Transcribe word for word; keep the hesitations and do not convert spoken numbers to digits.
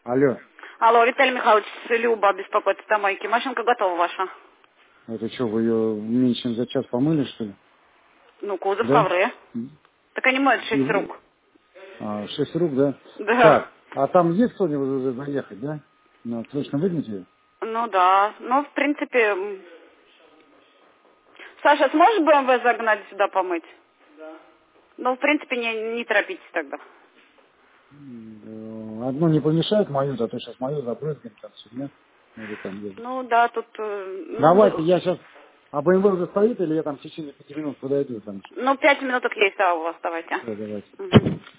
Алло. Алло, Виталий Михайлович, Люба беспокоит с домойки. Машинка готова ваша? Это что, вы ее меньше чем за час помыли, что ли? Ну, кузов, Да? ковры. Так они моют шесть И- рук. А, шесть рук, да? Да. Так, а там есть кто-нибудь уже заехать, да? Ну, срочно выгните ее? Ну да. Ну, в принципе... м, Саша, сможешь бэ эм вэ загнать сюда помыть? Ну, в принципе, не, не торопитесь тогда. М, да. Одну не помешает мою, а то сейчас мою забрызгаем, там фигня. Или там едет. Ну да, тут... э, Ну, Давайте, д- я сейчас... А бэ эм вэ уже стоит, или я там в течение пяти минут подойду там? ну пять минуток есть, а у вас давайте. Все, давайте. Мгм.